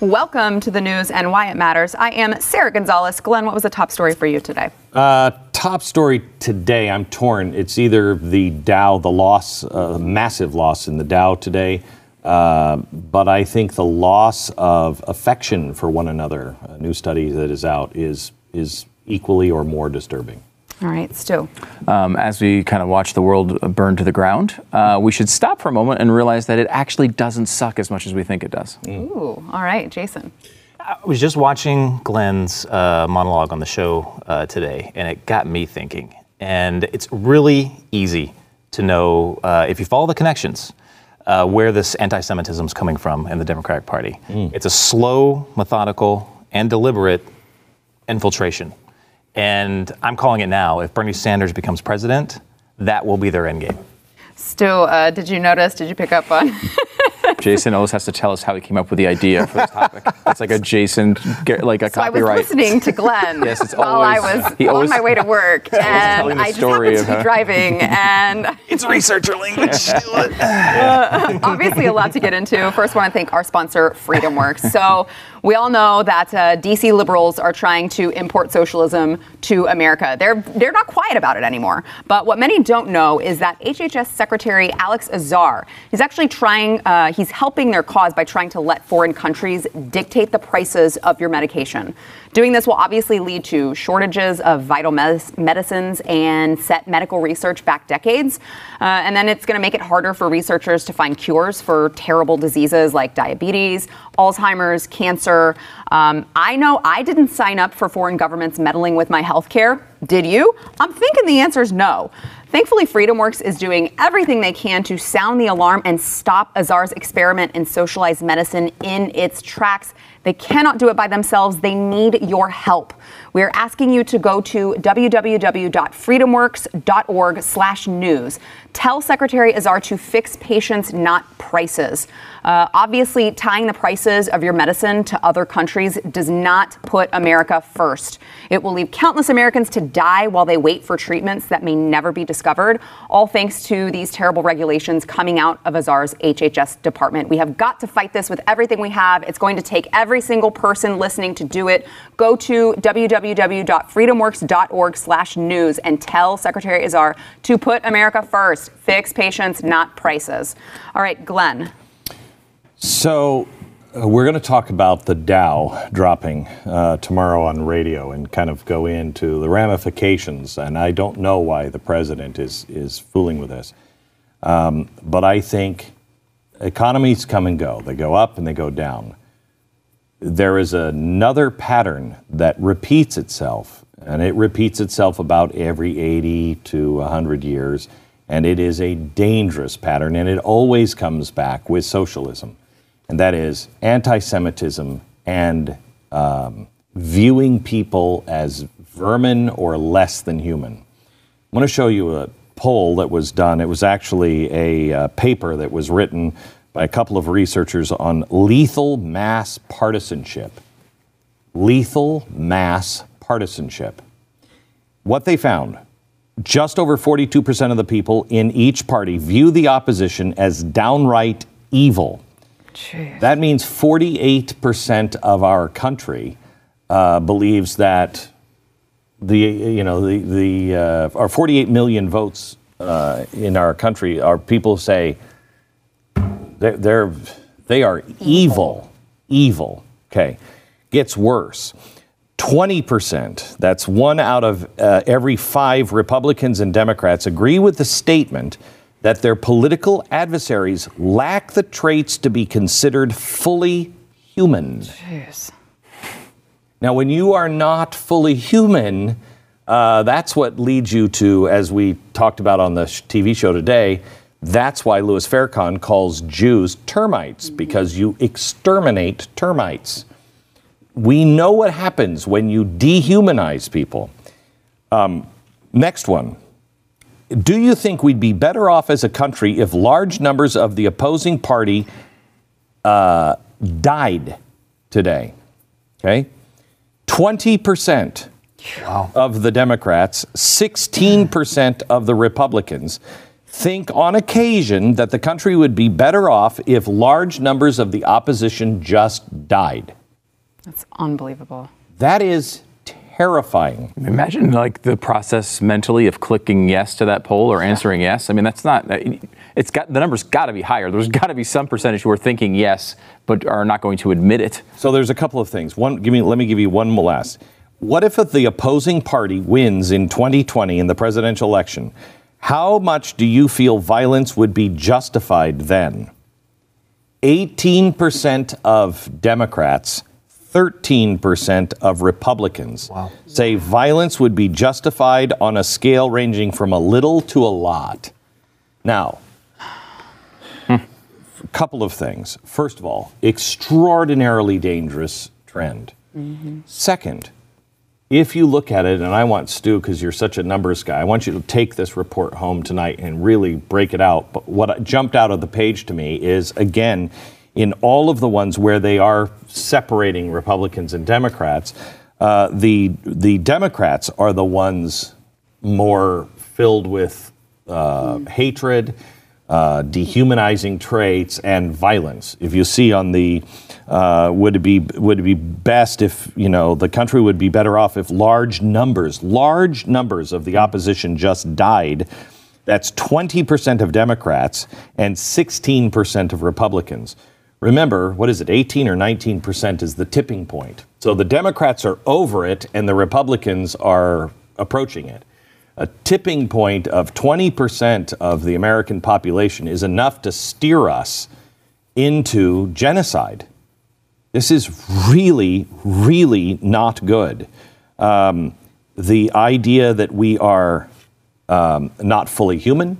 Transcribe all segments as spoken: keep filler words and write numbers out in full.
Welcome to the news and why it matters. I am Sarah Gonzalez. Glenn, what was the top story for you today? Uh, top story today, I'm torn. It's either the Dow, the loss, uh, massive loss in the Dow today, uh, but I think the loss of affection for one another, a new study that is out, is is equally or more disturbing. All right, Stu. Um, as we kind of watch the world burn to the ground, uh, we should stop for a moment and realize that it actually doesn't suck as much as we think it does. Mm. Ooh, all right, Jason. I was just watching Glenn's uh, monologue on the show uh, today, and it got me thinking. And it's really easy to know, uh, if you follow the connections, uh, where this anti-Semitism is coming from in the Democratic Party. Mm. It's a slow, methodical, and deliberate infiltration. And I'm calling it now. If Bernie Sanders becomes president, that will be their endgame. Stu, uh, did you notice, did you pick up on? Jason always has to tell us how he came up with the idea for this topic. It's like a Jason, like a so copyright. I was listening to Glenn yes, it's while always, I was he on always, my way to work, and I just happened to be her. driving, and it's researcher language. uh, obviously a lot to get into. First, I want to thank our sponsor, FreedomWorks. So we all know that uh, D C liberals are trying to import socialism to America. They're they're not quiet about it anymore. But what many don't know is that H H S Secretary Alex Azar, he's actually trying, uh, he's helping their cause by trying to let foreign countries dictate the prices of your medication. Doing this will obviously lead to shortages of vital med- medicines and set medical research back decades. Uh, and then it's going to make it harder for researchers to find cures for terrible diseases like diabetes, Alzheimer's, cancer. Um, I know I didn't sign up for foreign governments meddling with my health care. Did you? I'm thinking the answer is no. Thankfully, FreedomWorks is doing everything they can to sound the alarm and stop Azar's experiment in socialized medicine in its tracks. They cannot do it by themselves. They need your help. We are asking you to go to w w w dot freedomworks dot org slash news. Tell Secretary Azar to fix patients, not prices. Uh, obviously, tying the prices of your medicine to other countries does not put America first. It will leave countless Americans to die while they wait for treatments that may never be discovered, all thanks to these terrible regulations coming out of Azar's H H S department. We have got to fight this with everything we have. It's going to take every single person listening to do it. Go to w w w dot freedomworks dot org slash news and tell Secretary Azar to put America first. Fix patients, not prices. All right, Glenn. So uh, we're going to talk about the Dow dropping uh, tomorrow on radio and kind of go into the ramifications. And I don't know why the president is is fooling with this. Um, but I think economies come and go. They go up and they go down. There is another pattern that repeats itself, and it repeats itself about every eighty to one hundred years. And it is a dangerous pattern, and it always comes back with socialism. And that is anti-Semitism and um, viewing people as vermin or less than human. I'm going to show you a poll that was done. It was actually a uh, paper that was written by a couple of researchers on lethal mass partisanship. Lethal mass partisanship. What they found, just over forty-two percent of the people in each party view the opposition as downright evil. Jeez. That means forty-eight percent of our country uh, believes that the, you know, the, the uh, our forty-eight million votes uh, in our country are people say they're, they're they are evil, evil. Okay, gets worse. twenty percent, that's one out of uh, every five Republicans and Democrats, agree with the statement that their political adversaries lack the traits to be considered fully human. Jeez. Now, when you are not fully human, uh, that's what leads you to, as we talked about on the T V show today, that's why Louis Farrakhan calls Jews termites, because you exterminate termites. We know what happens when you dehumanize people. Um, next one. Do you think we'd be better off as a country if large numbers of the opposing party uh, died today? Okay. twenty percent wow. of the Democrats, sixteen percent of the Republicans think on occasion that the country would be better off if large numbers of the opposition just died. That's unbelievable. That is terrifying. Imagine like the process mentally of clicking yes to that poll or answering yes. I mean, that's not, it's got, the number's got to be higher. There's got to be some percentage who are thinking yes, but are not going to admit it. So there's a couple of things. One, give me, let me give you one last. What if the opposing party wins in twenty twenty in the presidential election? How much do you feel violence would be justified then? eighteen percent of Democrats, thirteen percent of Republicans wow. say violence would be justified on a scale ranging from a little to a lot. Now, a couple of things. First of all, extraordinarily dangerous trend. Mm-hmm. Second, if you look at it, and I want Stu, because you're such a numbers guy, I want you to take this report home tonight and really break it out. But what jumped out of the page to me is, again, in all of the ones where they are separating Republicans and Democrats, uh, the the Democrats are the ones more filled with uh, mm. hatred, uh, dehumanizing traits, and violence. If you see on the uh, would it be would it be best if you know the country would be better off if large numbers, large numbers of the opposition just died. That's twenty percent of Democrats and sixteen percent of Republicans. Remember, what is it, eighteen or nineteen percent is the tipping point. So the Democrats are over it and the Republicans are approaching it. A tipping point of twenty percent of the American population is enough to steer us into genocide. This is really, really not good. Um, the idea that we are um, not fully human,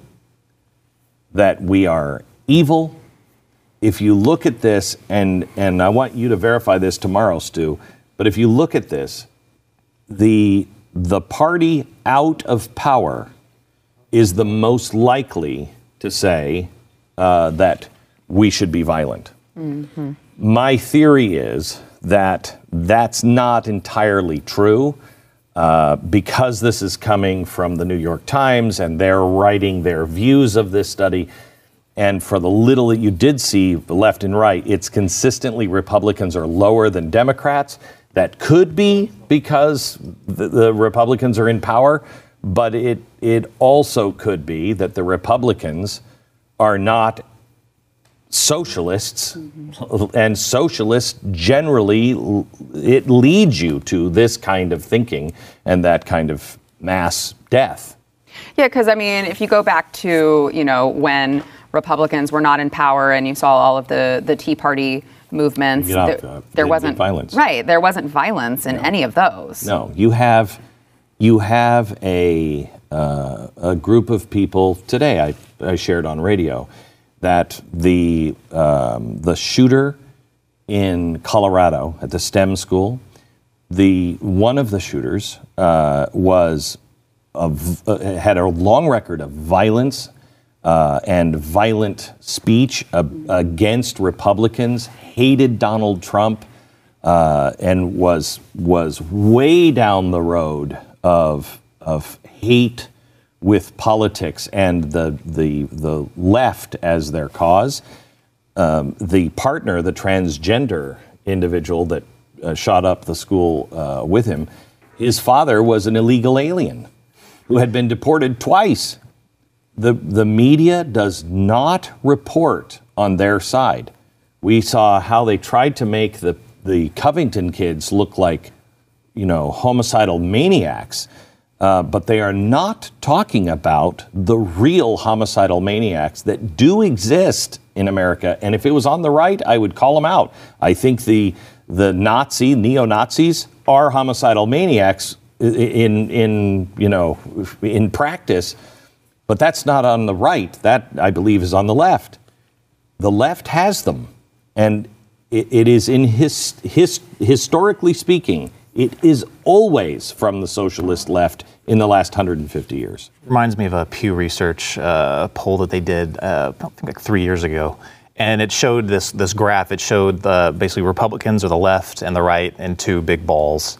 that we are evil. If you look at this, and, and I want you to verify this tomorrow, Stu, but if you look at this, the, the party out of power is the most likely to say uh, that we should be violent. Mm-hmm. My theory is that that's not entirely true uh, because this is coming from the New York Times and they're writing their views of this study. And for the little that you did see, the left and right, it's consistently Republicans are lower than Democrats. That could be because the, the Republicans are in power, but it it also could be that the Republicans are not socialists, mm-hmm. and socialists generally, it leads you to this kind of thinking and that kind of mass death. Yeah, because I mean, if you go back to, you know, when Republicans were not in power and you saw all of the, the Tea Party movements, you know, there, uh, there wasn't violence. Right, there wasn't violence in no. any of those. No, you have you have a uh, a group of people today. I, I shared on radio that the um, the shooter in Colorado at the STEM school, the one of the shooters uh, was of uh, had a long record of violence uh, and violent speech uh, against Republicans, hated Donald Trump, uh, and was was way down the road of of hate with politics and the the the left as their cause. Um, the partner, the transgender individual that uh, shot up the school uh, with him, his father was an illegal alien who had been deported twice. The the media does not report on their side. We saw how they tried to make the the Covington kids look like, you know, homicidal maniacs. Uh, but they are not talking about the real homicidal maniacs that do exist in America. And if it was on the right, I would call them out. I think the the Nazi, neo-Nazis are homicidal maniacs in, in you know, in practice. But that's not on the right. That, I believe, is on the left. The left has them. And it, it is in his, his, historically speaking, it is always from the socialist left in the last one hundred fifty years. Reminds me of a Pew Research uh, poll that they did, uh, I think like three years ago. And it showed this this graph. It showed the, basically Republicans or the left and the right in two big balls.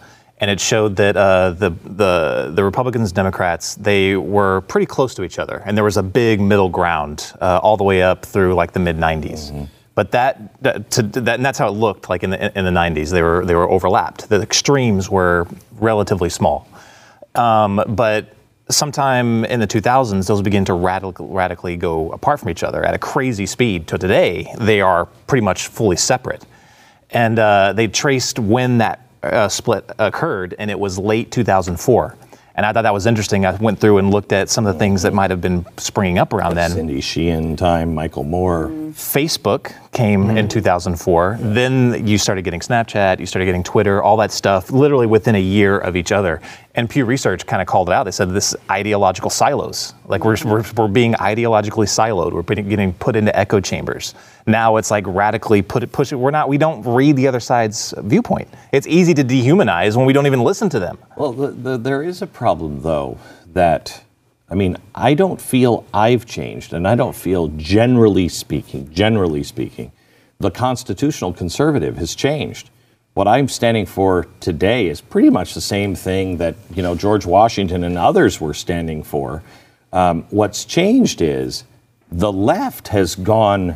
and it showed that uh, the the the Republicans, Democrats, they were pretty close to each other, and there was a big middle ground uh, all the way up through like the mid nineties. Mm-hmm. But that, that, to, that and that's how it looked like in the in the nineties. They were they were overlapped. The extremes were relatively small, um, but sometime in the two thousands, those begin to radical, radically go apart from each other at a crazy speed. To today, they are pretty much fully separate. And uh, they traced when that uh, split occurred, and it was late two thousand four. And I thought that was interesting. I went through and looked at some of the things that might have been springing up around then. Cindy Sheehan time, Michael Moore. Facebook came mm. in two thousand four. Then you started getting Snapchat, you started getting Twitter, all that stuff, literally within a year of each other. And Pew Research kind of called it out. They said this ideological silos. Like we're, we're, we're being ideologically siloed. We're putting, getting put into echo chambers. Now it's like radically put it, push it. We're not, we don't read the other side's viewpoint. It's easy to dehumanize when we don't even listen to them. Well, the, the, there is a problem, though, that, I mean, I don't feel I've changed, and I don't feel, generally speaking, generally speaking, the constitutional conservative has changed. What I'm standing for today is pretty much the same thing that, you know, George Washington and others were standing for. Um, what's changed is the left has gone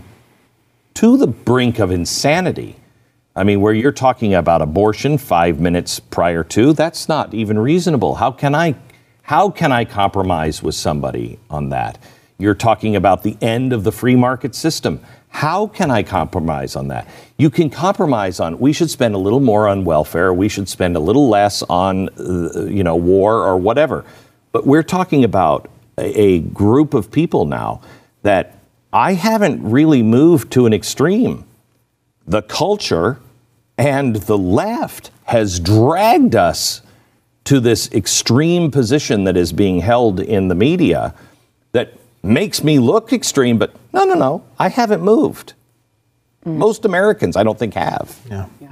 to the brink of insanity. I mean, where you're talking about abortion five minutes prior to, that's not even reasonable. How can I, how can I compromise with somebody on that? You're talking about the end of the free market system. How can I compromise on that? You can compromise on, we should spend a little more on welfare. We should spend a little less on, uh, you know, war or whatever. But we're talking about a, a group of people now that I haven't really moved to an extreme. The culture and the left has dragged us to this extreme position that is being held in the media that makes me look extreme, but no, no, no, I haven't moved. Mm. Most Americans, I don't think, have. Yeah. yeah.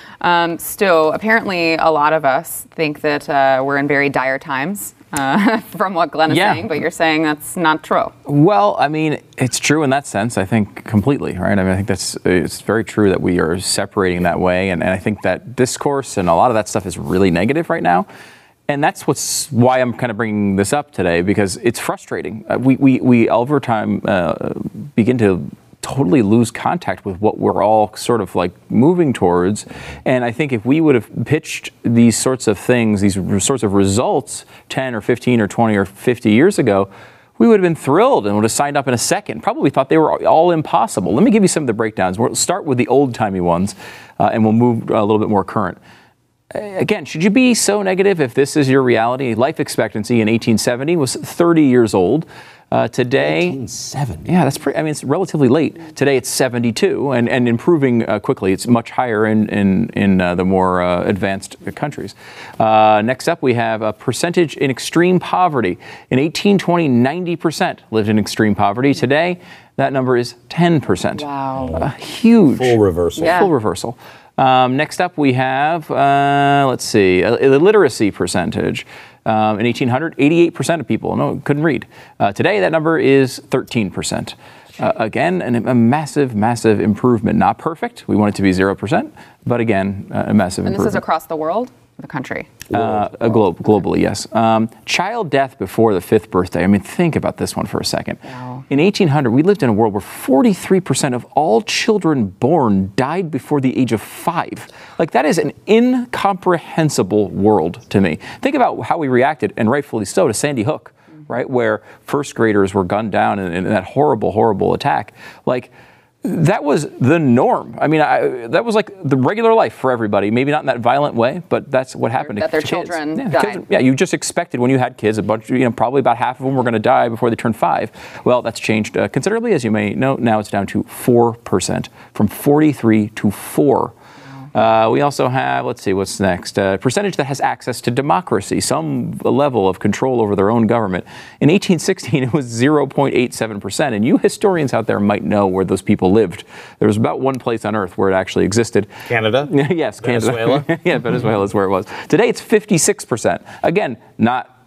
Um, Stu, apparently a lot of us think that uh, we're in very dire times uh, from what Glenn is yeah. saying, but you're saying that's not true. Well, I mean, it's true in that sense, I think, completely, right? I mean, I think that's, it's very true that we are separating that way, and, and I think that discourse and a lot of that stuff is really negative right now. And that's what's why I'm kind of bringing this up today, because it's frustrating. Uh, we, we, we over time uh, begin to totally lose contact with what we're all sort of like moving towards. And I think if we would have pitched these sorts of things, these sorts of results ten or fifteen or twenty or fifty years ago, we would have been thrilled and would have signed up in a second. Probably thought they were all impossible. Let me give you some of the breakdowns. We'll start with the old-timey ones, uh, and we'll move a little bit more current. Again, should you be so negative if this is your reality? Life expectancy in eighteen seventy was thirty years old. Uh, today, eighteen seventy. Yeah, that's pretty. I mean, it's relatively late. Today, it's seventy-two, and, and improving uh, quickly. It's much higher in in in uh, the more uh, advanced countries. Uh, next up, we have a percentage in extreme poverty. In eighteen twenty, ninety percent lived in extreme poverty. Today, that number is ten percent. Wow, uh, huge. Full reversal. Yeah. Full reversal. Um, next up, we have, uh, let's see, uh, the literacy percentage. Um, in eighteen hundred, eighty-eight percent of people no, couldn't read. Uh, today, that number is thirteen percent. Uh, again, an, a massive, massive improvement. Not perfect. We want it to be zero percent, but again, uh, a massive and improvement. And this is across the world? The country? Uh, a globe, globally, yes. Um, child death before the fifth birthday. I mean, think about this one for a second. Wow. In eighteen hundred, we lived in a world where forty-three percent of all children born died before the age of five. Like, that is an incomprehensible world to me. Think about how we reacted, and rightfully so, to Sandy Hook, mm-hmm. right, where first graders were gunned down in, in that horrible, horrible attack. Like, that was the norm. I mean, I, that was like the regular life for everybody. Maybe not in that violent way, but that's what happened that to their kids. children yeah, died. kids, yeah, you just expected when you had kids, a bunch, you know, probably about half of them were going to die before they turned five. Well, that's changed uh, considerably, as you may know. Now it's down to four percent, from forty-three to four. Uh, we also have, let's see, what's next? A uh, percentage that has access to democracy, some level of control over their own government. In eighteen sixteen, it was zero point eight seven percent. And you historians out there might know where those people lived. There was about one place on Earth where it actually existed. Canada? Yes, Venezuela? Canada. Yeah, Venezuela is where it was. Today, it's fifty-six percent. Again, not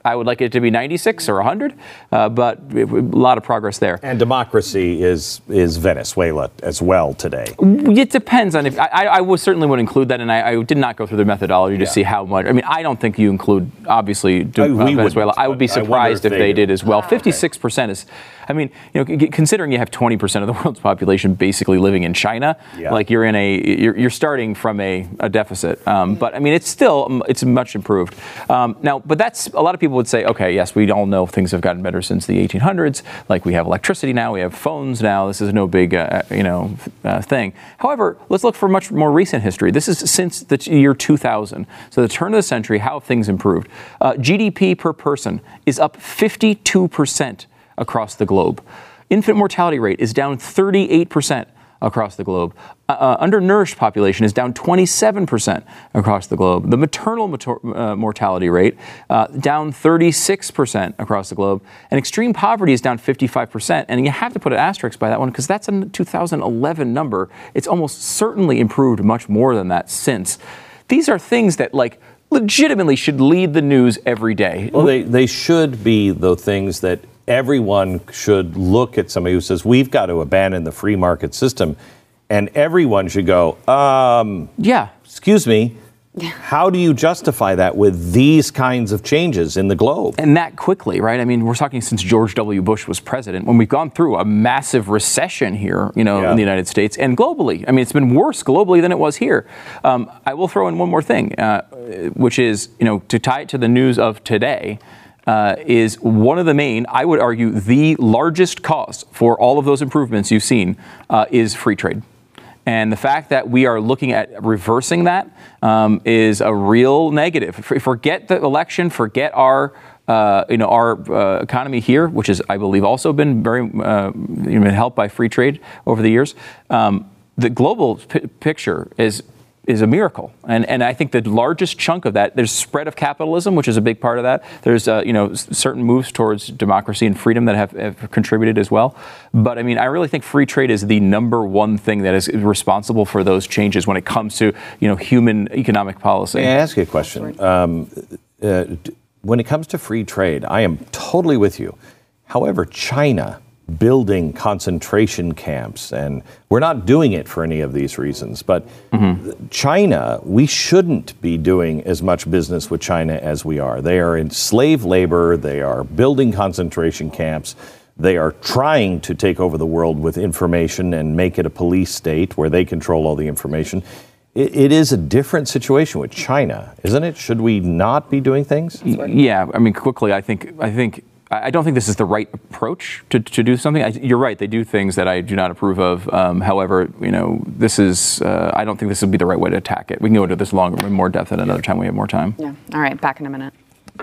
I would like it to be ninety-six or one hundred, uh, but a lot of progress there. And democracy is is Venezuela as well today. It depends on if I, I would certainly would include that, and I, I did not go through the methodology to Yeah. see how much. I mean, I don't think you include obviously de- I- uh, we Venezuela. wouldn't, I would be but I wonder surprised if if they they do. did as well. Fifty-six percent is. I mean, you know, c- considering you have twenty percent of the world's population basically living in China, Yeah. like you're in a you're, you're starting from a, a deficit. Um, but I mean, it's still it's much improved. Um, now, but that's a lot of people would say, okay, yes, we all know things have gotten better since the eighteen hundreds. Like we have electricity now, we have phones now. This is no big uh, you know uh, thing. However, let's look for much more recent history. This is since the year two thousand, so the turn of the century. How have things improved? Uh, G D P per person is up fifty-two percent across the globe. Infant mortality rate is down thirty-eight percent across the globe. Uh, uh, undernourished population is down twenty-seven percent across the globe. The maternal mater- uh, mortality rate uh, down thirty-six percent across the globe. And extreme poverty is down fifty-five percent. And you have to put an asterisk by that one because that's a two thousand eleven number. It's almost certainly improved much more than that since. These are things that like legitimately should lead the news every day. Well, they, they should be the things that everyone should look at somebody who says, we've got to abandon the free market system. And everyone should go, um, Yeah. excuse me, how do you justify that with these kinds of changes in the globe? And that quickly, right? I mean, we're talking since George W. Bush was president, when we've gone through a massive recession here, you know, Yeah. in the United States and globally. I mean, it's been worse globally than it was here. Um, I will throw in one more thing, uh, which is, you know, to tie it to the news of today, uh, is one of the main, I would argue, the largest cause for all of those improvements you've seen uh, is free trade. And the fact that we are looking at reversing that um, is a real negative. F- Forget the election, forget our, uh, you know, our uh, economy here, which has, I believe, also been very uh, you know, helped by free trade over the years. Um, the global p- picture is is a miracle, and and I think the largest chunk of that, there's spread of capitalism, which is a big part of that. There's uh, you know s- certain moves towards democracy and freedom that have, have contributed as well. But I mean, I really think free trade is the number one thing that is responsible for those changes when it comes to you know human economic policy. May I ask you a question? Um, uh, d- when it comes to free trade, I am totally with you. However, China building concentration camps, and we're not doing it for any of these reasons, but mm-hmm. China, we shouldn't be doing as much business with China as we are. They are in slave labor, they are building concentration camps, they are trying to take over the world with information and make it a police state where they control all the information. It, it is a different situation with China, isn't it? Should we not be doing things? Yeah, I mean, quickly, I think, I think, I don't think this is the right approach to, to do something. I, you're right; they do things that I do not approve of. Um, however, you know, this is, uh, I don't think this would be the right way to attack it. We can go into this longer, in more depth at another time. We have more time. Yeah. All right. Back in a minute.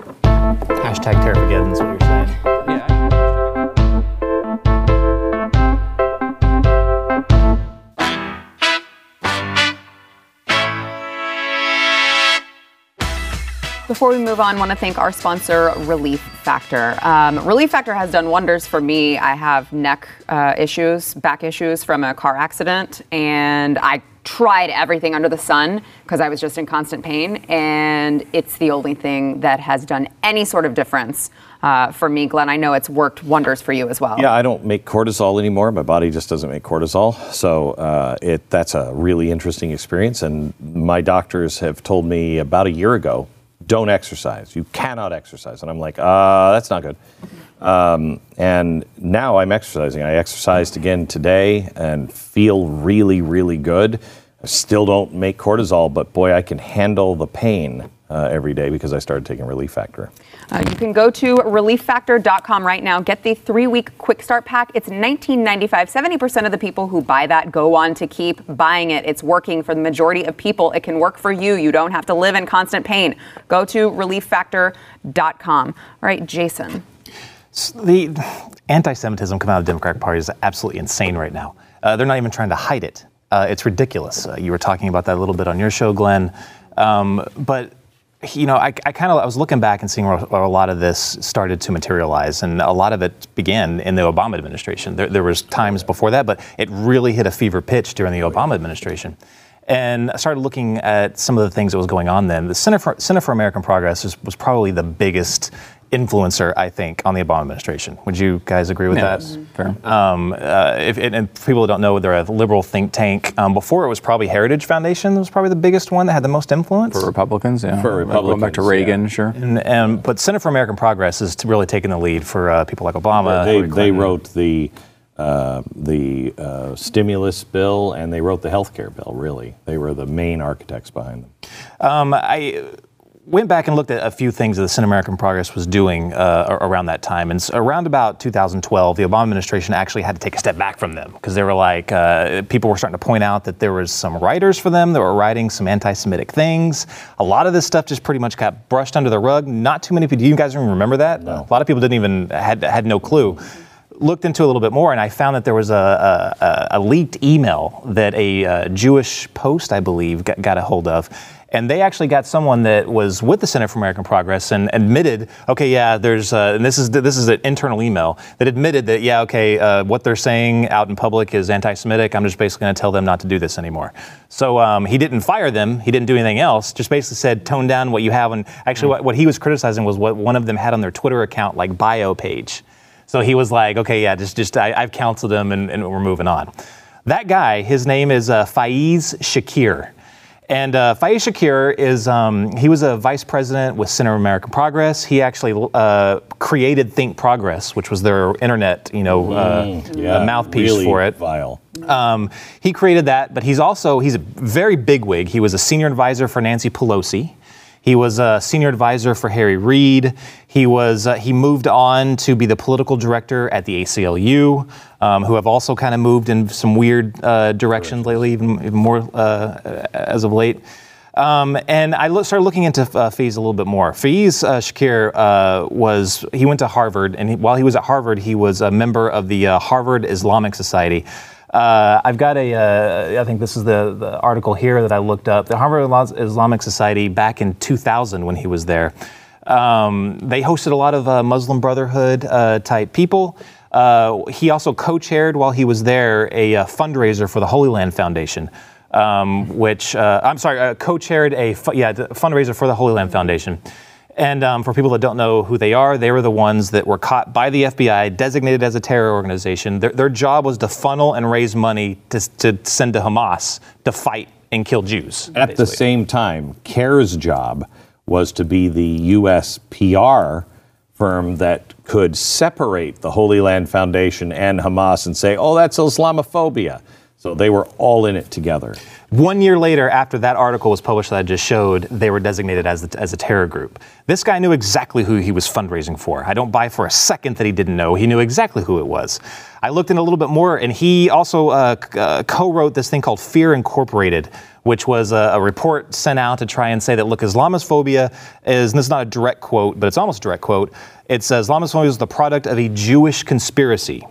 Hashtag Terraforgeddon is what you're saying. Yeah. Before we move on, I want to thank our sponsor, Relief Factor. Um, Relief Factor has done wonders for me. I have neck uh, issues, back issues from a car accident, and I tried everything under the sun because I was just in constant pain, and it's the only thing that has done any sort of difference uh, for me. Glenn, I know it's worked wonders for you as well. Yeah, I don't make cortisol anymore. My body just doesn't make cortisol. So uh, it that's a really interesting experience, and my doctors have told me about a year ago, don't exercise. You cannot exercise. And I'm like, uh, that's not good. Um, and now I'm exercising. I exercised again today and feel really, really good. I still don't make cortisol, but boy, I can handle the pain uh, every day because I started taking Relief Factor. Uh, you can go to relief factor dot com right now. Get the three-week quick start pack. It's nineteen ninety-five. seventy percent of the people who buy that go on to keep buying it. It's working for the majority of people. It can work for you. You don't have to live in constant pain. Go to relief factor dot com. All right, Jason. The anti-Semitism coming out of the Democratic Party is absolutely insane right now. Uh, they're not even trying to hide it. Uh, it's ridiculous. Uh, you were talking about that a little bit on your show, Glenn. Um, but you know, I, I kind of I was looking back and seeing where, where a lot of this started to materialize, and a lot of it began in the Obama administration. There, there was times before that, but it really hit a fever pitch during the Obama administration. And I started looking at some of the things that was going on then. The Center for, Center for American Progress was, was probably the biggest influencer, I think, on the Obama administration. Would you guys agree with Yeah, that? that's fair. Um, uh, if, and, and for people who don't know, they're a liberal think tank. Um, before it was probably Heritage Foundation was probably the biggest one that had the most influence. For Republicans, yeah. For Going back to Republicans, Reagan, yeah. sure. And, and, but Center for American Progress is really taking the lead for uh, people like Obama. They, Hillary they Clinton. wrote the uh, the uh, stimulus bill and they wrote the health care bill, really. They were the main architects behind them. Um, I went back and looked at a few things that the Center for American Progress was doing uh, around that time. And around about two thousand twelve, the Obama administration actually had to take a step back from them because they were like, uh, people were starting to point out that there was some writers for them that were writing some anti-Semitic things. A lot of this stuff just pretty much got brushed under the rug. Not too many people, do you guys even remember that? No. A lot of people didn't even, had, had no clue. Looked into it a little bit more, and I found that there was a, a, a leaked email that a uh, Jewish Post, I believe, got, got a hold of. And they actually got someone that was with the Center for American Progress and admitted, okay, yeah, there's, uh, and this is this is an internal email that admitted that, yeah, okay, uh, what they're saying out in public is anti-Semitic. I'm just basically going to tell them not to do this anymore. So um, he didn't fire them. He didn't do anything else. Just basically said, tone down what you have. And actually, mm-hmm. what, what he was criticizing was what one of them had on their Twitter account, like bio page. So he was like, okay, yeah, just, just I, I've counseled him and, and we're moving on. That guy, his name is uh, Faiz Shakir. And uh, Faiz Shakir is, um, he was a vice president with Center for American Progress. He actually uh, created Think Progress, which was their internet, you know, uh, mm, yeah, mouthpiece really for it. Vile. Um, he created that, but he's also, he's a very bigwig. He was a senior advisor for Nancy Pelosi. He was a senior advisor for Harry Reid. He was uh, he moved on to be the political director at the A C L U, um, who have also kind of moved in some weird uh, directions lately, even, even more uh, as of late. Um, and I lo- started looking into uh, Faiz a little bit more. Faiz uh, Shakir uh, was, he went to Harvard, and he, while he was at Harvard, he was a member of the uh, Harvard Islamic Society. Uh, I've got a, uh, I think this is the, the article here that I looked up. The Harvard Islamic Society back in two thousand when he was there, um, they hosted a lot of uh, Muslim Brotherhood uh, type people. Uh, he also co-chaired while he was there a, a fundraiser for the Holy Land Foundation, um, which, uh, I'm sorry, uh, co-chaired a fu- yeah, fundraiser for the Holy Land Foundation. And um, for people that don't know who they are, they were the ones that were caught by the F B I, designated as a terror organization. Their, their job was to funnel and raise money to, to send to Hamas to fight and kill Jews. At basically. the same time, CARE's job was to be the U S P R firm that could separate the Holy Land Foundation and Hamas and say, oh, that's Islamophobia. So they were all in it together. One year later, after that article was published that I just showed, they were designated as, the, as a terror group. This guy knew exactly who he was fundraising for. I don't buy for a second that he didn't know. He knew exactly who it was. I looked in a little bit more, and he also uh, uh, co-wrote this thing called Fear Incorporated, which was a, a report sent out to try and say that, look, Islamophobia is, and this is not a direct quote, but it's almost a direct quote, it says Islamophobia is the product of a Jewish conspiracy.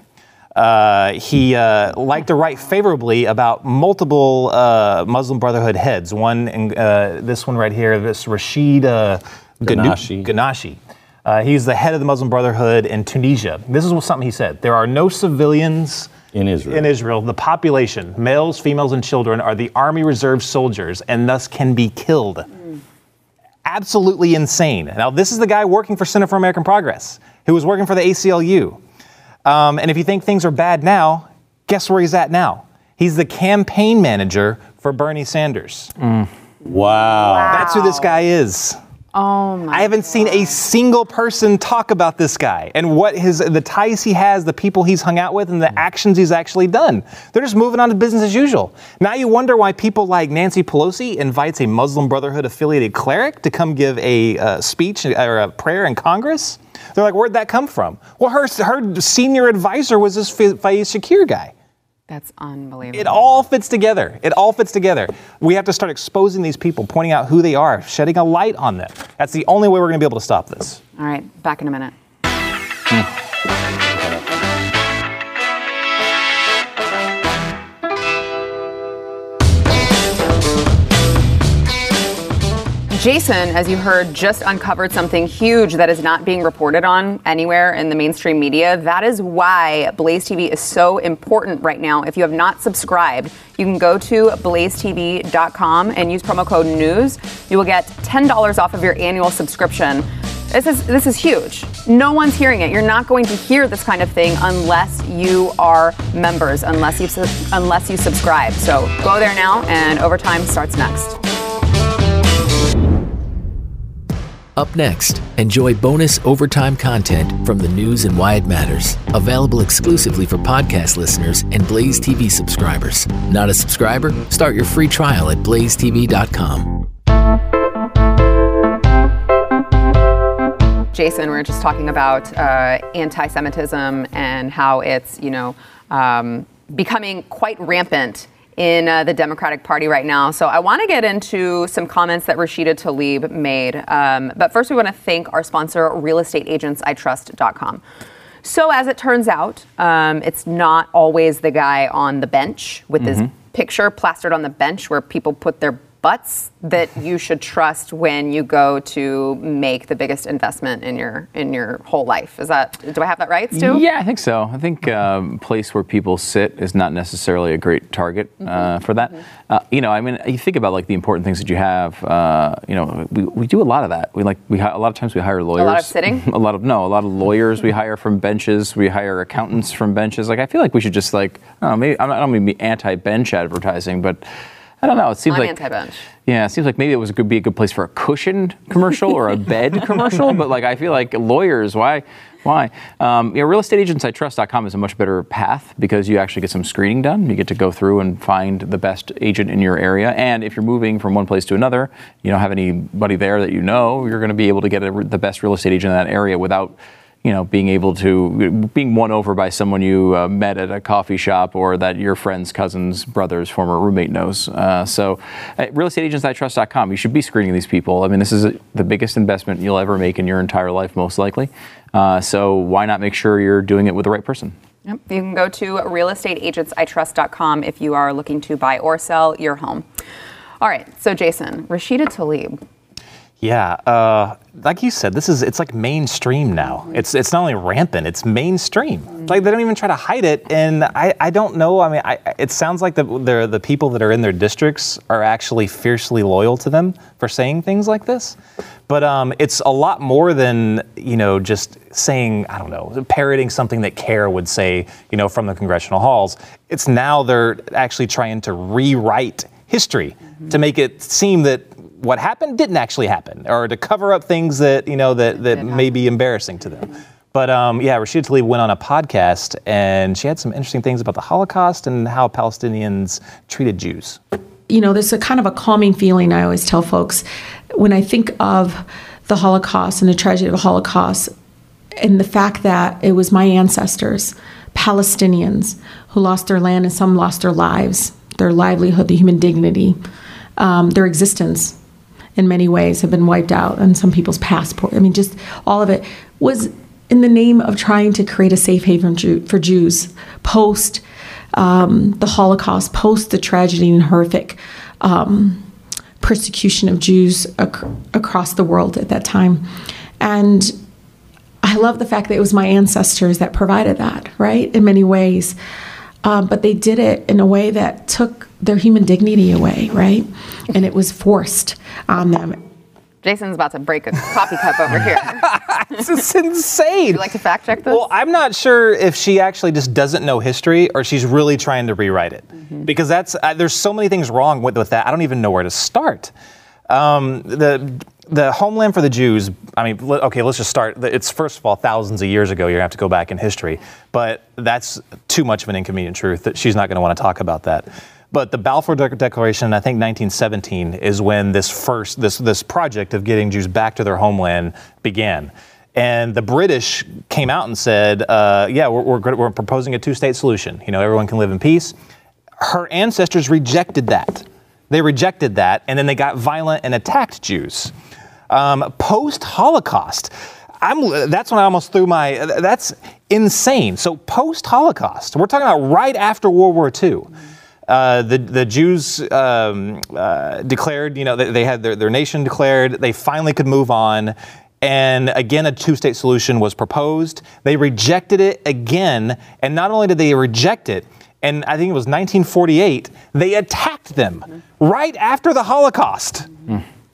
Uh, he uh, liked to write favorably about multiple uh, Muslim Brotherhood heads. One, in, uh, this one right here, this Rashid uh, Ganashi. Ganashi. Uh, he's the head of the Muslim Brotherhood in Tunisia. This is something he said. There are no civilians In Israel. In Israel. The population, males, females, and children, are the Army Reserve soldiers and thus can be killed. Mm. Absolutely insane. Now, this is the guy working for Center for American Progress, who was working for the A C L U. Um, and if you think things are bad now, guess where he's at now? He's the campaign manager for Bernie Sanders. Mm. Wow. Wow. That's who this guy is. Oh my I haven't seen a single person talk about this guy and what his the ties he has, the people he's hung out with, and the actions he's actually done. They're just moving on to business as usual. Now you wonder why people like Nancy Pelosi invites a Muslim Brotherhood affiliated cleric to come give a uh, speech or a prayer in Congress. They're like, where'd that come from? Well, her her senior advisor was this Faiz Shakir guy. That's unbelievable. It all fits together. It all fits together. We have to start exposing these people, pointing out who they are, shedding a light on them. That's the only way we're going to be able to stop this. All right, back in a minute. Hmm. Jason, as you heard, just uncovered something huge that is not being reported on anywhere in the mainstream media. That is why Blaze T V is so important right now. If you have not subscribed, you can go to blaze t v dot com and use promo code NEWS. You will get ten dollars off of your annual subscription. This is this is huge. No one's hearing it. You're not going to hear this kind of thing unless you are members, unless you su- unless you subscribe. So go there now, and Overtime starts next. Up next, enjoy bonus Overtime content from the news and why it matters. Available exclusively for podcast listeners and Blaze T V subscribers. Not a subscriber? Start your free trial at blaze t v dot com. Jason, we were just talking about uh, anti-Semitism and how it's, you know, um, becoming quite rampant in uh, the Democratic Party right now. So I want to get into some comments that Rashida Tlaib made. Um, but first, we want to thank our sponsor, real estate agents I trust dot com. So as it turns out, um, it's not always the guy on the bench with mm-hmm. his picture plastered on the bench where people put their butts that you should trust when you go to make the biggest investment in your in your whole life. Is that, do I have that right, Stu? Yeah, I think so. I think a um, place where people sit is not necessarily a great target uh, mm-hmm. for that. Mm-hmm. Uh, you know, I mean, you think about like the important things that you have. Uh, you know, we, we do a lot of that. We like we hi- a lot of times we hire lawyers. A lot of sitting. a lot of no, a lot of lawyers we hire from benches. We hire accountants from benches. Like I feel like we should just like I don't know, maybe I'm not, I don't mean to be anti-bench advertising, but I don't know. It seems I'm like anti-bench. Yeah, it seems like maybe it was could be a good place for a cushion commercial or a bed commercial. But like, I feel like lawyers, why, why? Um, you know, real estate agents I trust dot com is a much better path because you actually get some screening done. You get to go through and find the best agent in your area. And if you're moving from one place to another, you don't have anybody there that you know, you're going to be able to get a, the best real estate agent in that area without, you know, being able to, being won over by someone you uh, met at a coffee shop or that your friend's cousin's brother's former roommate knows. Uh, so at real estate agents I trust dot com, you should be screening these people. I mean, this is a, the biggest investment you'll ever make in your entire life, most likely. Uh, so why not make sure you're doing it with the right person? Yep. You can go to real estate agents I trust dot com if you are looking to buy or sell your home. All right, so Jason, Rashida Tlaib. Yeah, uh, like you said, this is it's like mainstream now. Mm-hmm. It's it's not only rampant, it's mainstream. Mm-hmm. Like they don't even try to hide it. And I, I don't know. I mean, I, it sounds like the the the people that are in their districts are actually fiercely loyal to them for saying things like this. But um, it's a lot more than, you know, just saying, I don't know, parroting something that CARE would say, you know, from the congressional halls. It's now they're actually trying to rewrite history mm-hmm. to make it seem that what happened didn't actually happen, or to cover up things that, you know, that, that may be embarrassing to them. But um, yeah, Rashida Tlaib went on a podcast and she had some interesting things about the Holocaust and how Palestinians treated Jews. You know, there's a kind of a calming feeling I always tell folks when I think of the Holocaust and the tragedy of the Holocaust and the fact that it was my ancestors, Palestinians, who lost their land and some lost their lives, their livelihood, their human dignity, um, their existence. In many ways have been wiped out on some people's passport. I mean, just all of it was in the name of trying to create a safe haven for Jews post um, the Holocaust, post the tragedy and horrific um, persecution of Jews ac- across the world at that time. And I love the fact that it was my ancestors that provided that, right, in many ways. Um, but they did it in a way that took their human dignity away, right? And it was forced on them. Jason's about to break a coffee cup over here. This is insane. Would you like to fact check this? Well, I'm not sure if she actually just doesn't know history or she's really trying to rewrite it. Mm-hmm. Because that's uh, there's so many things wrong with, with that. I don't even know where to start. Um, the the homeland for the Jews, I mean, okay, let's just start. It's first of all thousands of years ago. You're going to have to go back in history. But that's too much of an inconvenient truth that she's not going to want to talk about that. But the Balfour De- Declaration, I think nineteen seventeen, is when this first, this this project of getting Jews back to their homeland began. And the British came out and said, uh, yeah, we're, we're, we're proposing a two-state solution. You know, everyone can live in peace. Her ancestors rejected that. They rejected that, and then they got violent and attacked Jews. Um, post-Holocaust, I'm, that's when I almost threw my, that's insane. So post-Holocaust, we're talking about right after World War Two. Uh, the the Jews um, uh, declared, you know, they, they had their, their nation declared. They finally could move on. And again, a two-state solution was proposed. They rejected it again. And not only did they reject it, and I think it was nineteen forty-eight, they attacked them mm-hmm. right after the Holocaust. Mm.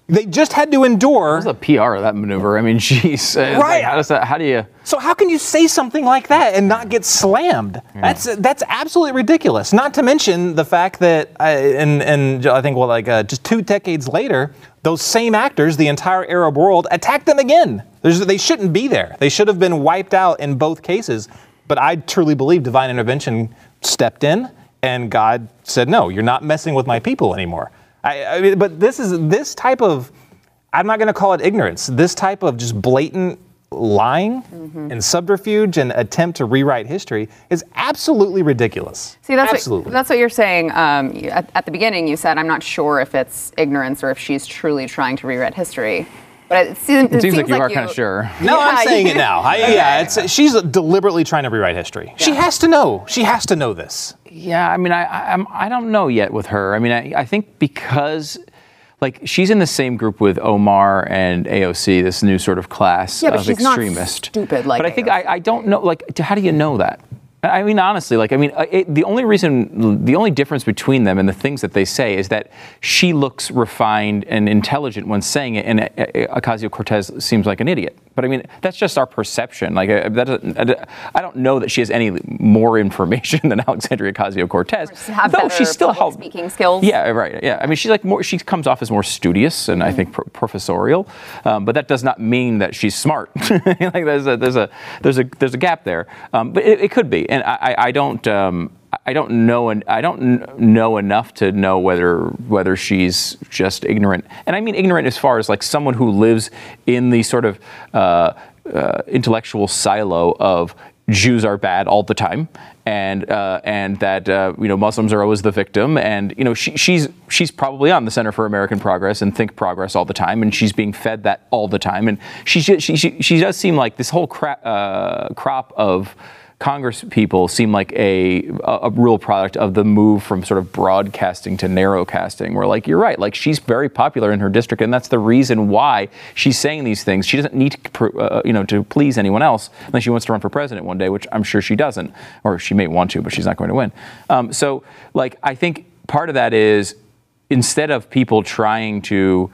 They just had to endure. What's the P R of that maneuver? I mean, geez. Right. Like, how does that? How do you? So how can you say something like that and not get slammed? Yeah. That's that's absolutely ridiculous. Not to mention the fact that, uh, and and I think well, like uh, just two decades later, those same actors, the entire Arab world, attacked them again. There's, they shouldn't be there. They should have been wiped out in both cases. But I truly believe divine intervention stepped in, and God said, "No, you're not messing with my people anymore." I, I mean, but this is this type of, I'm not going to call it ignorance, this type of just blatant lying mm-hmm. and subterfuge and attempt to rewrite history is absolutely ridiculous. See, that's absolutely. What, that's what you're saying. Um, you, at, at the beginning, you said, I'm not sure if it's ignorance or if she's truly trying to rewrite history. But it seems, it it seems, seems like you like are you, kind of sure. No, yeah, I'm saying you, it now. I, okay. Yeah, it's, she's deliberately trying to rewrite history. Yeah. She has to know. She has to know this. Yeah, I mean, I I'm, I don't know yet with her. I mean, I, I think because, like, she's in the same group with Omar and A O C, this new sort of class yeah, but of she's extremist. Not stupid like But I think A O C. I, I don't know. Like, how do you know that? I mean, honestly, like, I mean, it, the only reason, the only difference between them and the things that they say is that she looks refined and intelligent when saying it, and Ocasio-Cortez seems like an idiot. But I mean, that's just our perception. Like, that doesn't, I don't know that she has any more information than Alexandria Ocasio-Cortez. Have though better she's still public held, speaking skills. Yeah, right. Yeah, I mean, she's like more. She comes off as more studious and mm-hmm. I think pro- professorial, um, but that does not mean that she's smart. Like, there's a there's a there's a there's a gap there. Um, but it, it could be, and I, I don't. Um, I don't know, and I don't know enough to know whether whether she's just ignorant. And I mean ignorant as far as like someone who lives in the sort of uh, uh, intellectual silo of Jews are bad all the time, and uh, and that uh, you know Muslims are always the victim, and you know she, she's she's probably on the Center for American Progress and Think Progress all the time, and she's being fed that all the time, and she she she, she does seem like this whole cra- uh, crop of Congress people seem like a, a a real product of the move from sort of broadcasting to narrowcasting, where like you're right, like she's very popular in her district, and that's the reason why she's saying these things. She doesn't need to uh, you know to please anyone else unless she wants to run for president one day, which I'm sure she doesn't, or she may want to, but she's not going to win. Um, so like I think part of that is instead of people trying to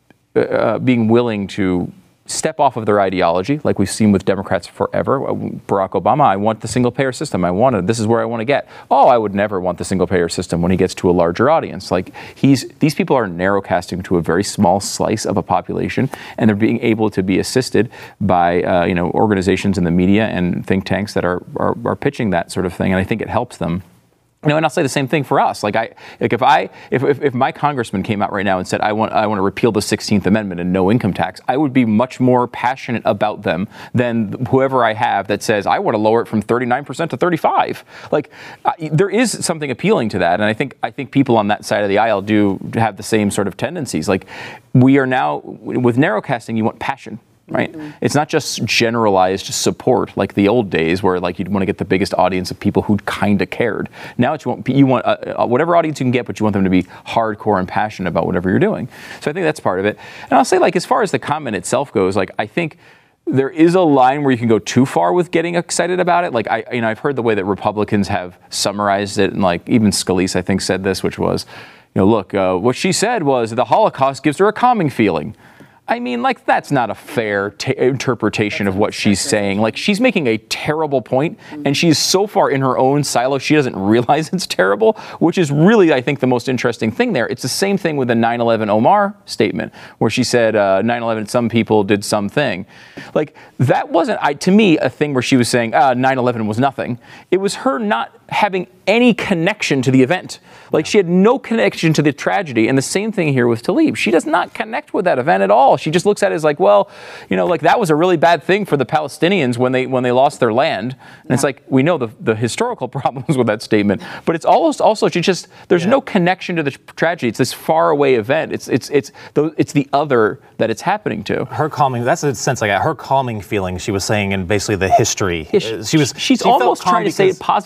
uh, being willing to step off of their ideology, like we've seen with Democrats forever. Barack Obama, I want the single-payer system. I want it. This is where I want to get. Oh, I would never want the single-payer system when he gets to a larger audience. Like he's, these people are narrowcasting to a very small slice of a population, and they're being able to be assisted by, uh, you know, organizations in the media and think tanks that are, are are pitching that sort of thing. And I think it helps them. You know, and I'll say the same thing for us. Like I, like if I, if, if if my congressman came out right now and said I want I want to repeal the sixteenth Amendment and no income tax, I would be much more passionate about them than whoever I have that says I want to lower it from thirty-nine percent to thirty-five. Like uh, there is something appealing to that, and I think I think people on that side of the aisle do have the same sort of tendencies. Like we are now with narrowcasting, you want passion. Right? Mm-hmm. It's not just generalized support like the old days where like you'd want to get the biggest audience of people who kind of cared. Now it's you want you want uh, whatever audience you can get, but you want them to be hardcore and passionate about whatever you're doing. So I think that's part of it. And I'll say like as far as the comment itself goes, like I think there is a line where you can go too far with getting excited about it. Like I, you know, I've heard the way that Republicans have summarized it, and like even Scalise I think said this, which was, you know, look, uh, what she said was the Holocaust gives her a calming feeling. I mean, like, that's not a fair t- interpretation of what she's saying. Like, she's making a terrible point, and she's so far in her own silo, she doesn't realize it's terrible, which is really, I think, the most interesting thing there. It's the same thing with the nine eleven Omar statement, where she said uh, nine eleven, some people did something. Like, that wasn't, I, to me, a thing where she was saying uh, nine eleven was nothing. It was her not having any connection to the event. Like, she had no connection to the tragedy. And the same thing here with Tlaib. She does not connect with that event at all. She just looks at it as like, well, you know, like that was a really bad thing for the Palestinians when they when they lost their land. And yeah. It's like, we know the, the historical problems with that statement, but it's almost also, she just, there's yeah. no connection to the tragedy. It's this far away event. It's it's it's the, it's the other that it's happening to. Her calming, that's the sense I got, her calming feeling, she was saying in basically the history. Yeah, she, she was, she's she almost trying to say it positively.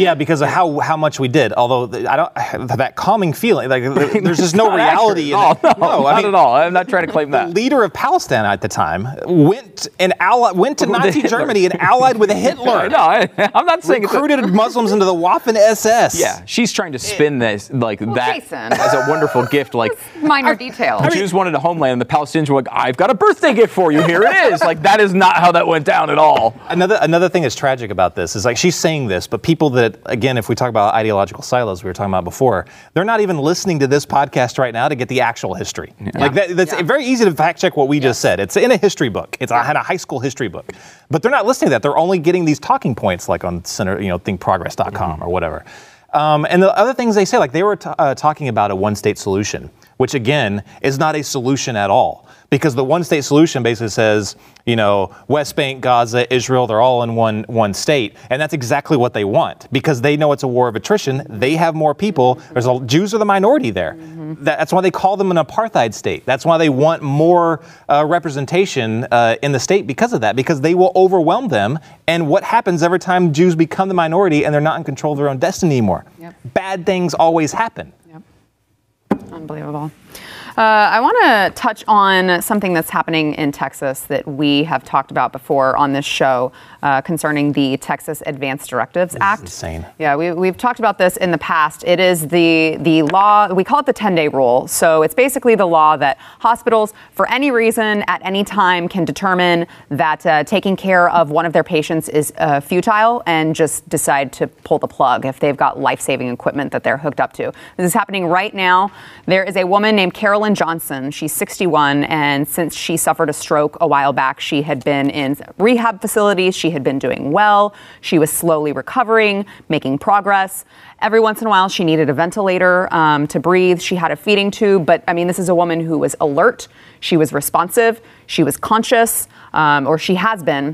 Yeah, because of how how much we did. Although th- I don't that calming feeling, like th- there's just no Not reality. In accurate. it. No, no, I not mean, at all. I'm not trying to claim the that. leader of Palestine at the time went and ally, went to With Nazi Hitler. Germany and allied with Hitler. No, I, I'm not saying it's a- Recruited Muslims into the Waffen S S. Yeah, she's trying to spin this like that Jason. as a wonderful gift. Like Minor details. the Jews wanted a homeland, and the Palestinians were like, "I've got a birthday gift for you. Here it is." Like that is not how that went down at all. Another another thing that's tragic about this is like she's saying this, but people that again, if we talk about ideological silos we were talking about before, they're not even listening to this podcast right now to get the actual history. Like that, that's Yeah. very easy to fact check what we just said. It's in a history book. It's in a high school history book, but they're not listening to that. They're only getting these talking points like on center, you know, think progress dot com Mm-hmm. or whatever. Um, and the other things they say, like they were t- uh, talking about a one-state solution, which again is not a solution at all, because the one-state solution basically says, you know, West Bank, Gaza, Israel, they're all in one one state, and that's exactly what they want because they know it's a war of attrition. They have more people. There's a, Jews are the minority there. Mm-hmm. That, that's why they call them an apartheid state. That's why they want more uh, representation uh, in the state because of that, because they will overwhelm them. And what happens every time Jews become the minority and they're not in control of their own destiny anymore? Yep. Bad things always happen. Yep. Unbelievable. Uh, I want to touch on something that's happening in Texas that we have talked about before on this show uh, concerning the Texas Advanced Directives This Act. is insane. Yeah, we, we've talked about this in the past. It is the the law, we call it the ten-day rule. So it's basically the law that hospitals, for any reason, at any time, can determine that uh, taking care of one of their patients is uh, futile and just decide to pull the plug if they've got life-saving equipment that they're hooked up to. This is happening right now. There is a woman named Carolyn Johnson. She's sixty-one, and since she suffered a stroke a while back, she had been in rehab facilities. She had been doing well. She was slowly recovering, making progress. Every once in a while, she needed a ventilator um, to breathe. She had a feeding tube, but I mean, this is a woman who was alert. She was responsive. She was conscious, um, or she has been.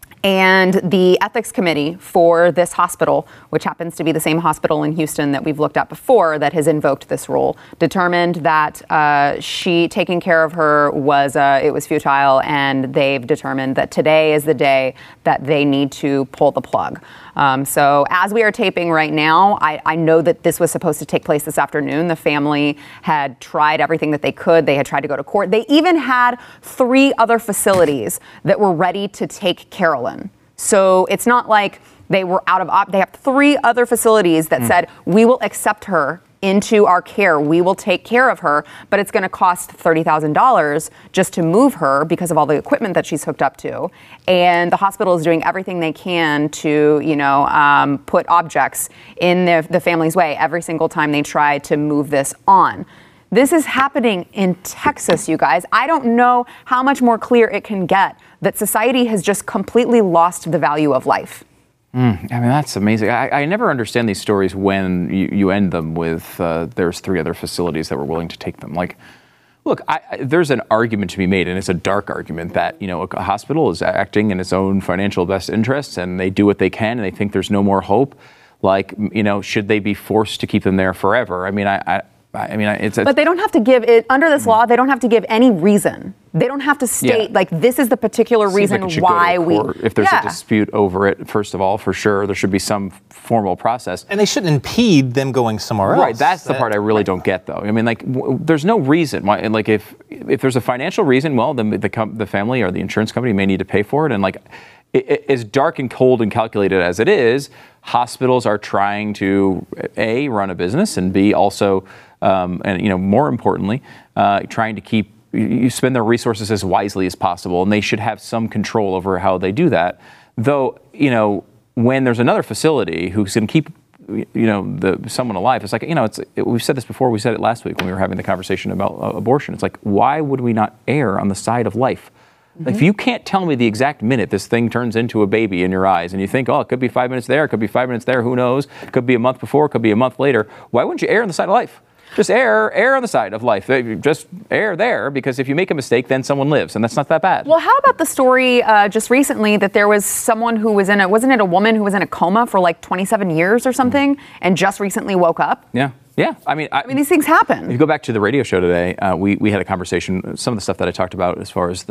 And the ethics committee for this hospital, which happens to be the same hospital in Houston that we've looked at before that has invoked this rule, determined that uh, she taking care of her was uh, it was futile, and they've determined that today is the day that they need to pull the plug. Um, so as we are taping right now, I, I know that this was supposed to take place this afternoon. The family had tried everything that they could. They had tried to go to court. They even had three other facilities that were ready to take Carolyn. So it's not like they were out of op. They have three other facilities that mm. said, we will accept her into our care. We will take care of her, but it's going to cost thirty thousand dollars just to move her because of all the equipment that she's hooked up to. And the hospital is doing everything they can to, you know, um, put objects in the, the family's way every single time they try to move this on. This is happening in Texas, you guys. I don't know how much more clear it can get that society has just completely lost the value of life. Mm, I mean, that's amazing. I, I never understand these stories when you, you end them with uh, there's three other facilities that were willing to take them. Like, look, I, I, there's an argument to be made, and it's a dark argument that, you know, a, a hospital is acting in its own financial best interests, and they do what they can, and they think there's no more hope. Like, you know, should they be forced to keep them there forever? I mean, I... I I mean, it's, it's. But they don't have to give it under this law. They don't have to give any reason. They don't have to state Yeah. like this is the particular Seems reason like it should why go to we. court. If there's yeah. a dispute over it, first of all, for sure, there should be some formal process. And they shouldn't impede them going somewhere else. Right, that's the That- part I really don't get, though. I mean, like, w- there's no reason why. Like, if if there's a financial reason, well, then the com- the family or the insurance company may need to pay for it. And like, it, it, as dark and cold and calculated as it is, hospitals are trying to A, run a business, and B, also, um, and you know, more importantly, uh, trying to keep you spend their resources as wisely as possible, and they should have some control over how they do that. Though, you know, when there's another facility who's going to keep, you know, the someone alive, it's like, you know, it's it, we've said this before. We said it last week when we were having the conversation about uh, abortion. It's like, why would we not err on the side of life? Mm-hmm. Like, if you can't tell me the exact minute this thing turns into a baby in your eyes, and you think, oh, it could be five minutes there, it could be five minutes there, who knows? It could be a month before, it could be a month later. Why wouldn't you err on the side of life? Just err, err on the side of life. Just err there, because if you make a mistake, then someone lives, and that's not that bad. Well, how about the story uh, just recently that there was someone who was in a, wasn't it a woman who was in a coma for like twenty-seven years or something, mm. and just recently woke up? Yeah, yeah. I mean, I, I mean, these things happen. If you go back to the radio show today, uh, we we had a conversation. Some of the stuff that I talked about as far as the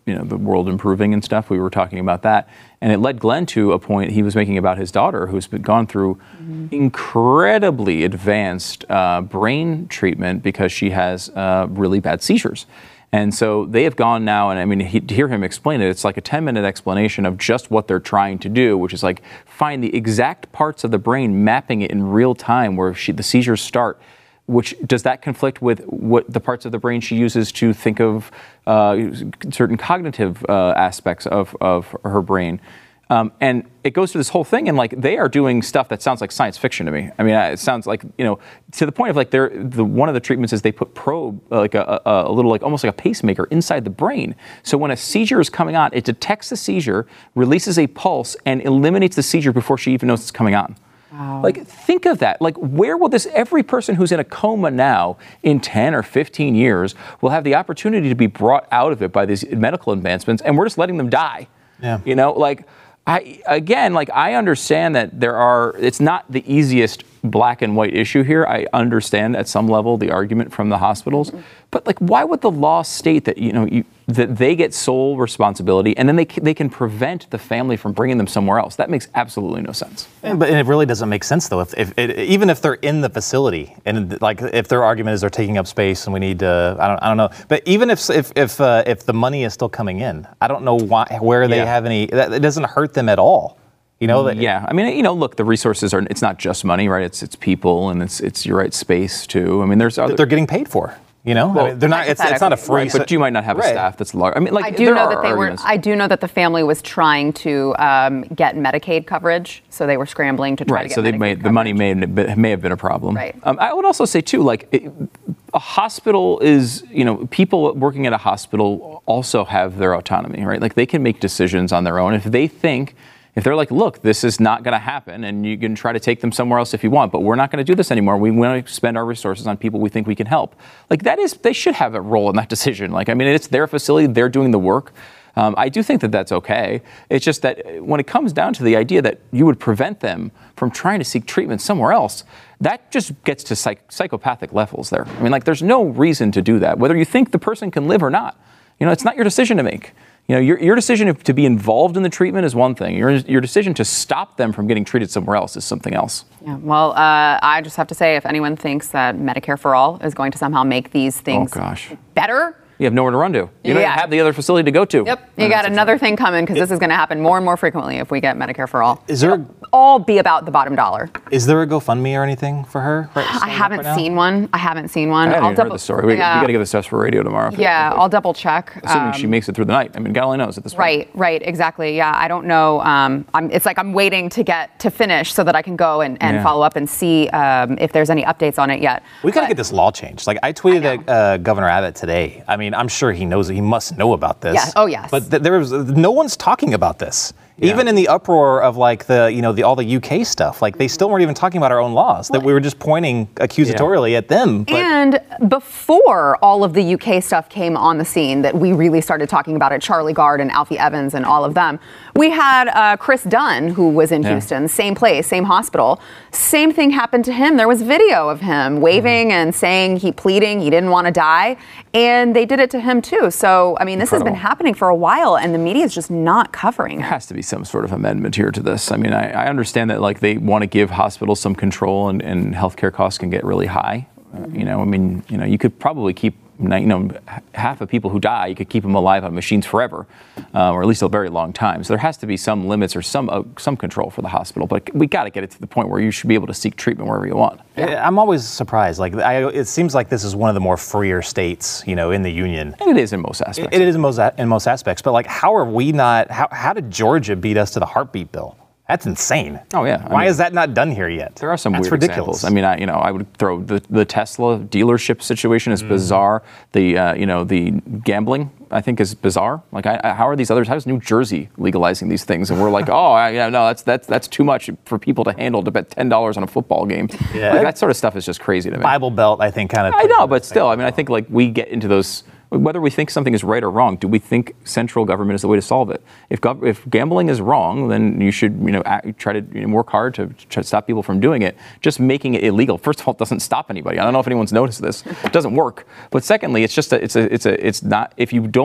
you know, the world improving and stuff. We were talking about that. And it led Glenn to a point he was making about his daughter, who's been gone through mm-hmm. incredibly advanced uh, brain treatment because she has uh, really bad seizures. And so they have gone now, and I mean, he, to hear him explain it, it's like a ten-minute explanation of just what they're trying to do, which is like find the exact parts of the brain, mapping it in real time where she, the seizures start. Which does that conflict with what the parts of the brain she uses to think of uh, certain cognitive uh, aspects of, of her brain? Um, and it goes to this whole thing, and like they are doing stuff that sounds like science fiction to me. I mean, it sounds like, you know, to the point of like they're the one of the treatments is they put probe uh, like a, a, a little like almost like a pacemaker inside the brain. So when a seizure is coming on, it detects the seizure, releases a pulse, and eliminates the seizure before she even knows it's coming on. Wow. Like, think of that. Like, where will this, every person who's in a coma now in ten or fifteen years will have the opportunity to be brought out of it by these medical advancements, and we're just letting them die. Yeah. You know, like, I, again, like, I understand that there are, it's not the easiest black and white issue here. I understand at some level the argument from the hospitals, mm-hmm. but like, why would the law state that, you know, you, that they get sole responsibility and then they they can prevent the family from bringing them somewhere else? That makes absolutely no sense. And, but and it really doesn't make sense though. If, if it, even if they're in the facility and like if their argument is they're taking up space and we need to, I don't I don't know. But even if if if uh, if the money is still coming in, I don't know why where they yeah. have any. That, it doesn't hurt them at all. You know, that, yeah. I mean, you know, look, the resources are, it's not just money, right? It's it's people and it's, it's your right space too. I mean, there's other. They're getting paid for, you know? Well, I mean, they're not, it's, it's not a free. Right, but you might not have a right. staff that's large. I mean, like, I do there know are that they arguments. were, I do know that the family was trying to um, get Medicaid coverage. So they were scrambling to try right, to get so they Medicaid made, coverage. the money may, may have been a problem. Right. Um, I would also say too, like, it, a hospital is, you know, people working at a hospital also have their autonomy, right? Like, they can make decisions on their own. If they think, if they're like, look, this is not going to happen, and you can try to take them somewhere else if you want, but we're not going to do this anymore. We want to spend our resources on people we think we can help. Like, that is, they should have a role in that decision. Like, I mean, it's their facility, they're doing the work. Um, I do think that that's okay. It's just that when it comes down to the idea that you would prevent them from trying to seek treatment somewhere else, that just gets to psych- psychopathic levels there. I mean, like, there's no reason to do that, whether you think the person can live or not. You know, it's not your decision to make. You know, your, your decision to be involved in the treatment is one thing. Your, your decision to stop them from getting treated somewhere else is something else. Yeah, well, uh, I just have to say, if anyone thinks that Medicare for All is going to somehow make these things oh, gosh. better, you have nowhere to run to. You don't yeah. even have the other facility to go to. Yep, you got another thing coming because this is going to happen more and more frequently if we get Medicare for All. Is there It'll all be about the bottom dollar? Is there a GoFundMe or anything for her? Right, I haven't right seen one. I haven't seen one. I haven't I'll even double, heard the story. We, yeah. we got to get this test for radio tomorrow. Yeah, I'll double check. Assuming um, she makes it through the night. I mean, God only knows at this point. Right, right, exactly. Yeah, I don't know. Um, I'm, it's like I'm waiting to get to finish so that I can go and, and Yeah. follow up and see um, if there's any updates on it yet. We got to But- get this law changed. Like, I tweeted I at uh, Governor Abbott today. I mean, I'm sure he knows, he must know about this. Yeah. Oh, yes. But th- there was, no one's talking about this. Yeah. Even in the uproar of like the, you know, the all the U K stuff, like they still weren't even talking about our own laws. That we were just pointing accusatorially yeah. at them. But And before all of the U K stuff came on the scene, that we really started talking about it, Charlie Gard and Alfie Evans and all of them, we had uh, Chris Dunn, who was in Yeah. Houston, same place, same hospital. Same thing happened to him. There was video of him waving mm-hmm. and saying he pleading, he didn't want to die, and they did it to him too. So, I mean, this Incredible. has been happening for a while, and the media is just not covering There it. has to be some sort of amendment here to this. I mean, I, I understand that like they want to give hospitals some control, and, and healthcare costs can get really high. Uh, you know, I mean, you know, you could probably keep, you know, half of people who die, you could keep them alive on machines forever, uh, or at least a very long time. So there has to be some limits or some uh, some control for the hospital. But we got to get it to the point where you should be able to seek treatment wherever you want. Yeah. I'm always surprised. Like, I, it seems like this is one of the more freer states, you know, in the union. And it is in most aspects. It, it is in most in most aspects. But like, how are we not? How how did Georgia beat us to the heartbeat bill? That's insane. Oh yeah. I Why mean, is that not done here yet? There are some That's weird ridiculous. examples. I mean, I, you know, I would throw the, the Tesla dealership situation is Mm. bizarre. The uh, you know the gambling I think is bizarre. Like, I, I, how are these others? How is New Jersey legalizing these things? And we're like, oh, I, yeah, no, that's that's that's too much for people to handle to bet ten dollars on a football game. Yeah. Like, that sort of stuff is just crazy to me. Bible Belt, I think, kind of. I know, but still, I mean, I think like we get into those. Whether we think something is right or wrong, do we think central government is the way to solve it? If gov- if gambling is wrong, then you should you know act, try to you know, work hard to try to stop people from doing it. Just making it illegal, first of all, it doesn't stop anybody. I don't know if anyone's noticed this. It doesn't work. But secondly, it's just a, it's a it's a it's not if you don't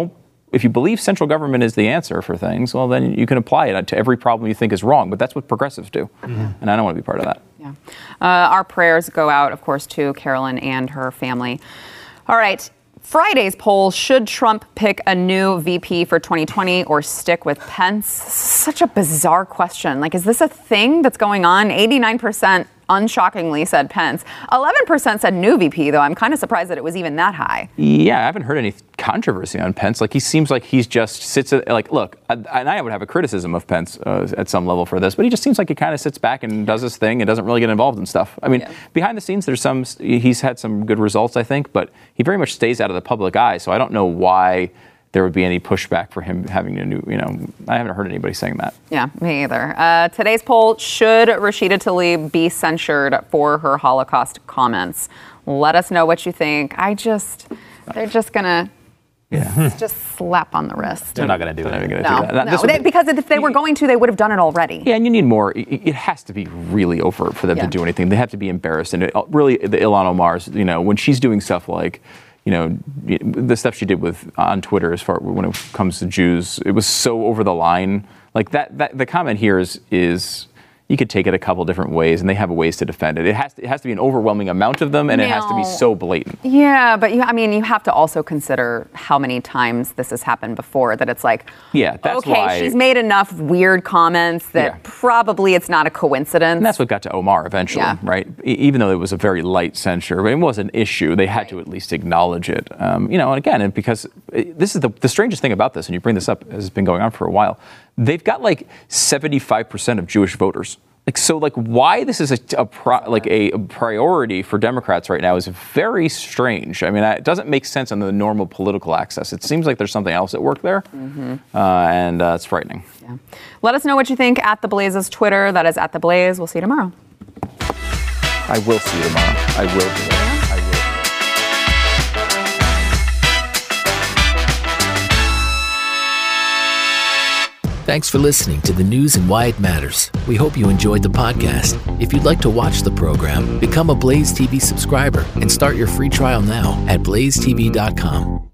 if you believe central government is the answer for things, well, then you can apply it to every problem you think is wrong. But that's what progressives do. Mm-hmm. And I don't want to be part of that. Yeah. Uh, our prayers go out, of course, to Carolyn and her family. All right. Friday's poll, should Trump pick a new V P for twenty twenty or stick with Pence? Such a bizarre question. Like, is this a thing that's going on? eighty-nine percent unshockingly said Pence. eleven percent said new V P, though. I'm kind of surprised that it was even that high. Yeah, I haven't heard any controversy on Pence. Like, he seems like he's just sits at, like, look, I, and I would have a criticism of Pence uh, at some level for this, but he just seems like he kind of sits back and does his thing and doesn't really get involved in stuff. I mean, yeah. behind the scenes, there's some, he's had some good results, I think, but he very much stays out of the public eye, so I don't know why there would be any pushback for him having a new, you know, I haven't heard anybody saying that. Yeah, me either. Uh, today's poll, should Rashida Tlaib be censured for her Holocaust comments? Let us know what you think. I just, they're just going to yeah. just slap on the wrist. They're not going to do it. They're gonna no, do that. no. They, be, because if they were going to, they would have done it already. Yeah, and you need more. It, it has to be really overt for them yeah. to do anything. They have to be embarrassed. And it, really, the Ilhan Omar's, you know, when she's doing stuff like, you know, the stuff she did with on Twitter as far when it comes to Jews, it was so over the line. Like that, that the comment here is is you could take it a couple different ways, and they have ways to defend it. It has to, it has to be an overwhelming amount of them, and no. it has to be so blatant. Yeah, but you, I mean, you have to also consider how many times this has happened before. That it's like, yeah, that's okay, why, she's made enough weird comments that yeah. probably it's not a coincidence. And that's what got to Omar eventually, yeah. right? E- even though it was a very light censure, but it was an issue. They had right. to at least acknowledge it. Um, you know, and again, and because it, this is the, the strangest thing about this, and you bring this up, as it's been going on for a while. They've got like seventy-five percent of Jewish voters. Like, so, like, why this is a, a pro, like a priority for Democrats right now is very strange. I mean, it doesn't make sense on the normal political axis. It seems like there's something else at work there, mm-hmm. uh, and uh, it's frightening. Yeah. Let us know what you think at The Blaze's Twitter. That is at The Blaze. We'll see you tomorrow. I will see you tomorrow. I will do it. Thanks for listening to the news and why it matters. We hope you enjoyed the podcast. If you'd like to watch the program, become a Blaze T V subscriber and start your free trial now at blaze t v dot com.